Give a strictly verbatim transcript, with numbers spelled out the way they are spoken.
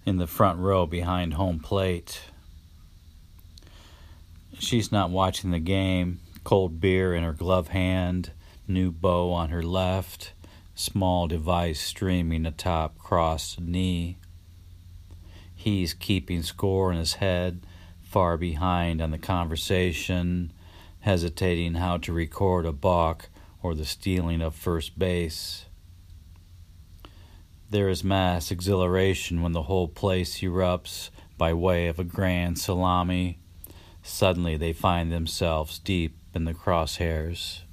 in the front row behind home plate. She's not watching the game. Cold beer in her glove hand, new bow on her left, small device streaming atop crossed knee. He's keeping score in his head, far behind on the conversation, hesitating how to record a balk or the stealing of first base. There is mass exhilaration when the whole place erupts by way of a grand salami. Suddenly they find themselves deep in the crosshairs.